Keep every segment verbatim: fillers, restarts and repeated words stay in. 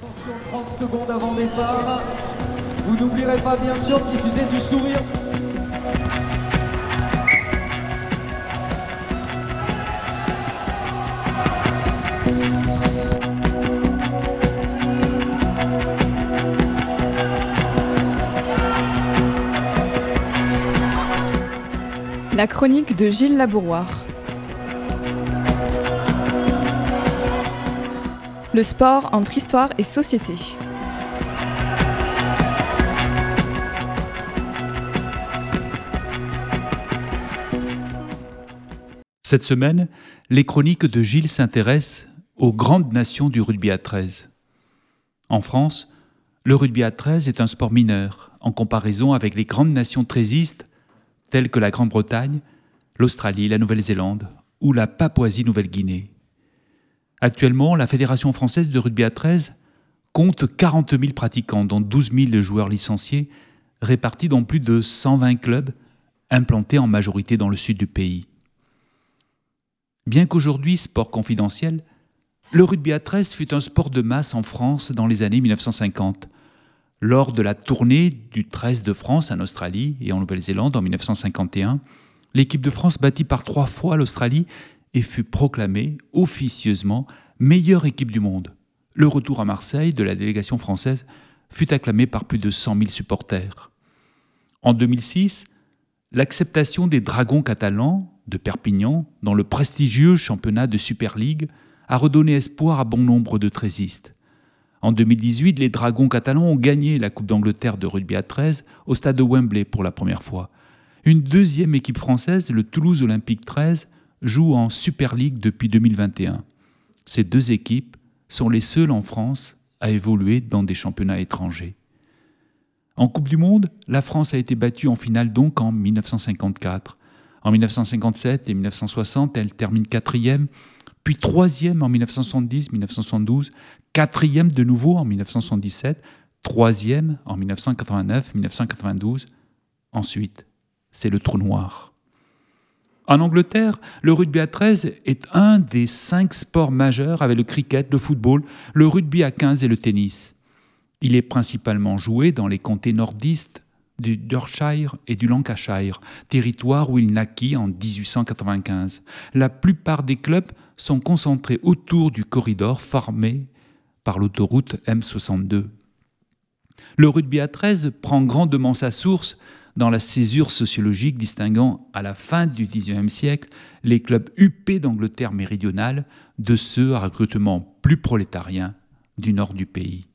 Attention, trente secondes avant départ. Vous n'oublierez pas bien sûr de diffuser du sourire. La chronique de Gilles Labouroire. Le sport entre histoire et société. Cette semaine, les chroniques de Gilles s'intéressent aux grandes nations du rugby à treize. En France, le rugby à treize est un sport mineur en comparaison avec les grandes nations treizistes telles que la Grande-Bretagne, l'Australie, la Nouvelle-Zélande ou la Papouasie-Nouvelle-Guinée. Actuellement, la Fédération française de rugby à treize compte quarante mille pratiquants, dont douze mille joueurs licenciés, répartis dans plus de cent vingt clubs, implantés en majorité dans le sud du pays. Bien qu'aujourd'hui sport confidentiel, le rugby à treize fut un sport de masse en France dans les années mille neuf cent cinquante. Lors de la tournée du treize de France en Australie et en Nouvelle-Zélande en mille neuf cent cinquante et un, l'équipe de France battit par trois fois l'Australie et fut proclamée officieusement meilleure équipe du monde. Le retour à Marseille de la délégation française fut acclamé par plus de cent mille supporters. En deux mille six, l'acceptation des Dragons catalans de Perpignan dans le prestigieux championnat de Super League a redonné espoir à bon nombre de treizistes. En deux mille dix-huit, les Dragons catalans ont gagné la Coupe d'Angleterre de rugby à treize au stade de Wembley pour la première fois. Une deuxième équipe française, le Toulouse Olympique treize, joue en Super League depuis deux mille vingt et un. Ces deux équipes sont les seules en France à évoluer dans des championnats étrangers. En Coupe du Monde, la France a été battue en finale donc en mille neuf cent cinquante-quatre. En mille neuf cent cinquante-sept et mille neuf cent soixante, elle termine quatrième, puis troisième en mille neuf cent soixante-dix, mille neuf cent soixante-douze, quatrième de nouveau en mille neuf cent soixante-dix-sept, troisième en mille neuf cent quatre-vingt-neuf, mille neuf cent quatre-vingt-douze. Ensuite, c'est le trou noir. En Angleterre, le rugby à treize est un des cinq sports majeurs avec le cricket, le football, le rugby à quinze et le tennis. Il est principalement joué dans les comtés nordistes du Yorkshire et du Lancashire, territoire où il naquit en dix-huit cent quatre-vingt-quinze. La plupart des clubs sont concentrés autour du corridor formé par l'autoroute M soixante-deux. Le rugby à treize prend grandement sa source dans la césure sociologique distinguant à la fin du dix-neuvième siècle les clubs huppés d'Angleterre méridionale de ceux à recrutement plus prolétarien du nord du pays.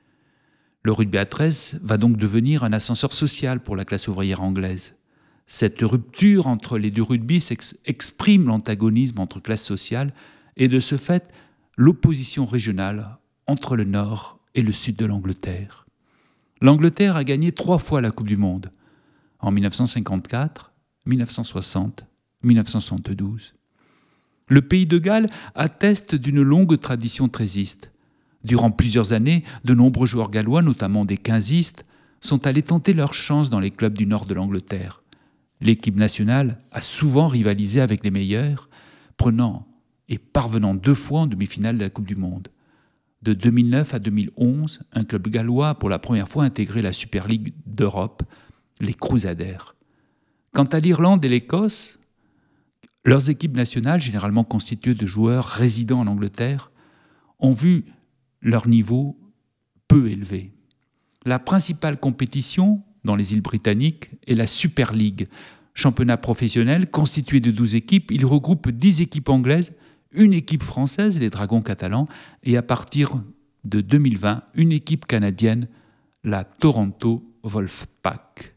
Le rugby à treize va donc devenir un ascenseur social pour la classe ouvrière anglaise. Cette rupture entre les deux rugby exprime l'antagonisme entre classes sociales et de ce fait l'opposition régionale entre le nord et le sud de l'Angleterre. L'Angleterre a gagné trois fois la Coupe du Monde, en mille neuf cent cinquante-quatre, mille neuf cent soixante, mille neuf cent soixante-douze. Le pays de Galles atteste d'une longue tradition treiziste. Durant plusieurs années, de nombreux joueurs gallois, notamment des quinzistes, sont allés tenter leur chance dans les clubs du nord de l'Angleterre. L'équipe nationale a souvent rivalisé avec les meilleurs, prenant et parvenant deux fois en demi-finale de la Coupe du Monde. De deux mille neuf à deux mille onze, un club gallois a pour la première fois intégré la Super League d'Europe, les Crusaders. Quant à l'Irlande et l'Écosse, leurs équipes nationales, généralement constituées de joueurs résidant en Angleterre, ont vu leur niveau peu élevé. La principale compétition dans les îles britanniques est la Super League, championnat professionnel constitué de douze équipes. Il regroupe dix équipes anglaises, une équipe française, les Dragons catalans, et à partir de deux mille vingt, une équipe canadienne, la Toronto Wolfpack.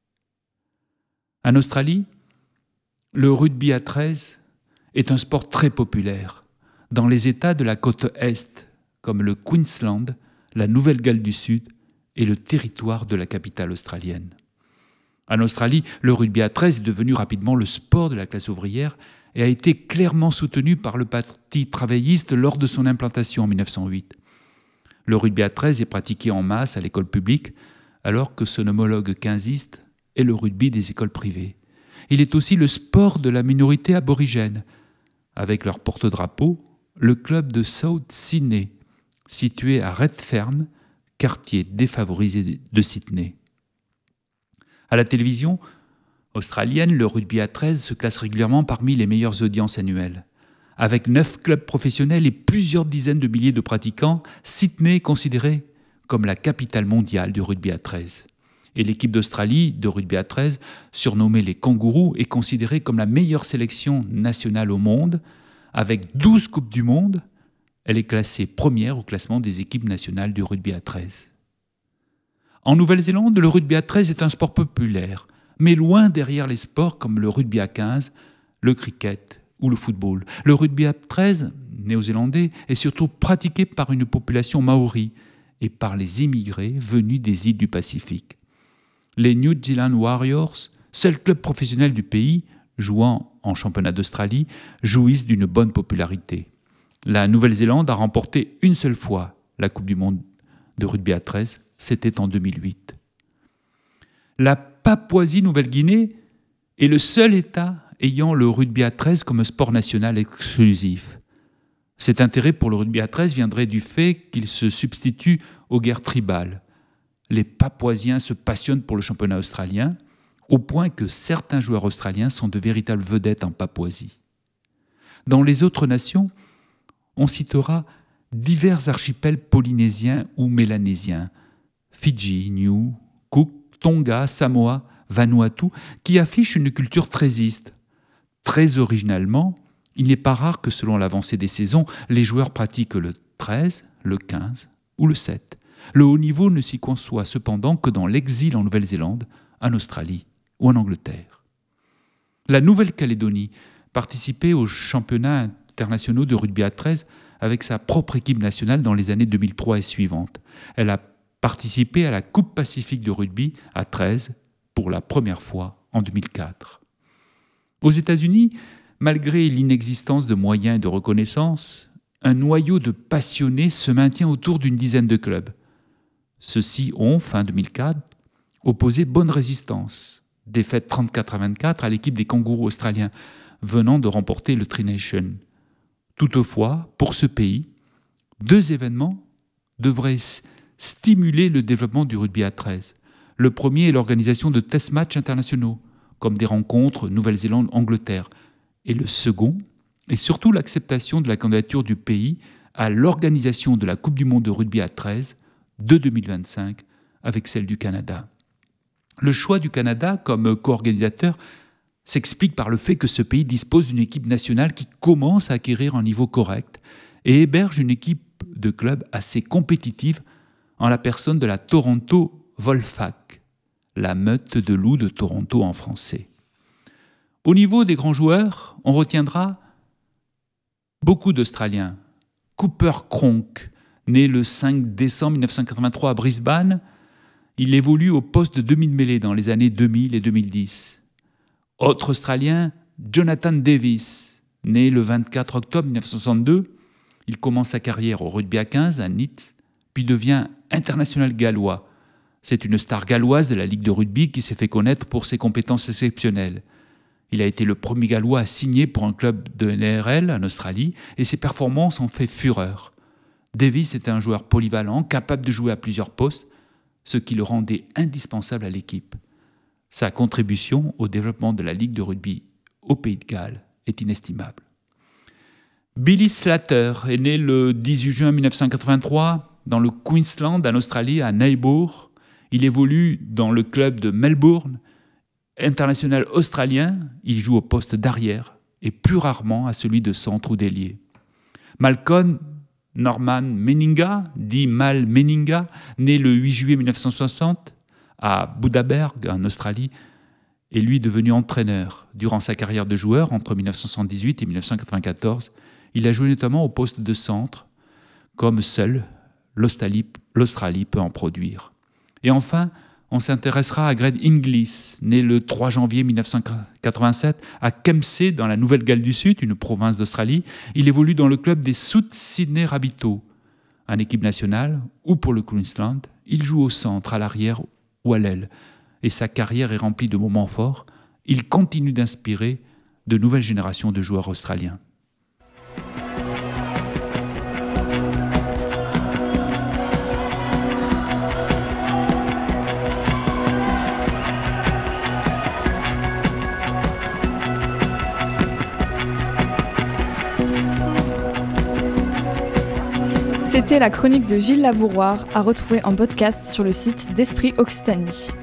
En Australie, le rugby à treize est un sport très populaire. Dans les États de la côte Est, comme le Queensland, la Nouvelle-Galles du Sud et le territoire de la capitale australienne. En Australie, le rugby à treize est devenu rapidement le sport de la classe ouvrière et a été clairement soutenu par le Parti travailliste lors de son implantation en mille neuf cent huit. Le rugby à treize est pratiqué en masse à l'école publique, alors que son homologue quinziste est le rugby des écoles privées. Il est aussi le sport de la minorité aborigène, avec leur porte-drapeau, le club de South Sydney, situé à Redfern, quartier défavorisé de Sydney. À la télévision australienne, le rugby à treize se classe régulièrement parmi les meilleures audiences annuelles. Avec neuf clubs professionnels et plusieurs dizaines de milliers de pratiquants, Sydney est considérée comme la capitale mondiale du rugby à treize. Et l'équipe d'Australie de rugby à treize, surnommée les Kangourous, est considérée comme la meilleure sélection nationale au monde. Avec douze Coupes du Monde, elle est classée première au classement des équipes nationales du rugby à treize. En Nouvelle-Zélande, le rugby à treize est un sport populaire, mais loin derrière les sports comme le rugby à quinze, le cricket ou le football. Le rugby à treize, néo-zélandais, est surtout pratiqué par une population maori et par les immigrés venus des îles du Pacifique. Les New Zealand Warriors, seul club professionnel du pays, jouant en championnat d'Australie, jouissent d'une bonne popularité. La Nouvelle-Zélande a remporté une seule fois la Coupe du Monde de rugby à treize, c'était en deux mille huit. La Papouasie-Nouvelle-Guinée est le seul État ayant le rugby à treize comme sport national exclusif. Cet intérêt pour le rugby à treize viendrait du fait qu'il se substitue aux guerres tribales. Les Papouasiens se passionnent pour le championnat australien, au point que certains joueurs australiens sont de véritables vedettes en Papouasie. Dans les autres nations, on citera divers archipels polynésiens ou mélanésiens, Fidji, Niue, Cook, Tonga, Samoa, Vanuatu, qui affichent une culture treiziste. Très originalement, il n'est pas rare que selon l'avancée des saisons, les joueurs pratiquent le treize, le quinze ou le sept. Le haut niveau ne s'y conçoit cependant que dans l'exil en Nouvelle-Zélande, en Australie ou en Angleterre. La Nouvelle-Calédonie participait aux championnats internationaux de rugby à treize avec sa propre équipe nationale dans les années deux mille trois et suivantes. Elle a participé à la Coupe Pacifique de rugby à treize pour la première fois en deux mille quatre. Aux États-Unis, malgré l'inexistence de moyens et de reconnaissance, un noyau de passionnés se maintient autour d'une dizaine de clubs. Ceux-ci ont, fin deux mille quatre, opposé bonne résistance. Défaite trente-quatre à vingt-quatre à l'équipe des Kangourous australiens, venant de remporter le Tri Nation. Toutefois, pour ce pays, deux événements devraient stimuler le développement du rugby à treize. Le premier est l'organisation de test matchs internationaux, comme des rencontres Nouvelle-Zélande-Angleterre. Et le second est surtout l'acceptation de la candidature du pays à l'organisation de la Coupe du Monde de rugby à treize de deux mille vingt-cinq avec celle du Canada. Le choix du Canada comme co-organisateur s'explique par le fait que ce pays dispose d'une équipe nationale qui commence à acquérir un niveau correct et héberge une équipe de clubs assez compétitive en la personne de la Toronto Wolfpack, la meute de loups de Toronto en français. Au niveau des grands joueurs, on retiendra beaucoup d'Australiens. Cooper Cronk, né le cinq décembre mille neuf cent quatre-vingt-trois à Brisbane, il évolue au poste de demi-mêlée dans les années deux mille et deux mille dix. Autre Australien, Jonathan Davis, né le vingt-quatre octobre mille neuf cent soixante-deux, il commence sa carrière au rugby à quinze à Leeds, puis devient international gallois. C'est une star galloise de la Ligue de rugby qui s'est fait connaître pour ses compétences exceptionnelles. Il a été le premier gallois à signer pour un club de N R L en Australie et ses performances ont fait fureur. Davis était un joueur polyvalent, capable de jouer à plusieurs postes, ce qui le rendait indispensable à l'équipe. Sa contribution au développement de la Ligue de rugby au Pays de Galles est inestimable. Billy Slater est né le dix-huit juin mille neuf cent quatre-vingt-trois dans le Queensland, en Australie, à Neighbour. Il évolue dans le club de Melbourne. International australien, il joue au poste d'arrière et plus rarement à celui de centre ou d'ailier. Malcolm Norman Meninga, dit Mal Meninga, né le huit juillet mille neuf cent soixante à Bundaberg, en Australie, est lui devenu entraîneur. Durant sa carrière de joueur, entre mille neuf cent soixante-dix-huit et mille neuf cent quatre-vingt-quatorze, il a joué notamment au poste de centre, comme seule l'Australie, l'Australie peut en produire. Et enfin, on s'intéressera à Greg Inglis, né le trois janvier mille neuf cent quatre-vingt-sept à Kempsey, dans la Nouvelle-Galles du Sud, une province d'Australie. Il évolue dans le club des South Sydney Rabbitohs. En équipe nationale ou pour le Queensland, il joue au centre, à l'arrière ou à l'aile. Et sa carrière est remplie de moments forts. Il continue d'inspirer de nouvelles générations de joueurs australiens. C'était la chronique de Gilles Labouroire à retrouver en podcast sur le site d'Esprit Occitanie.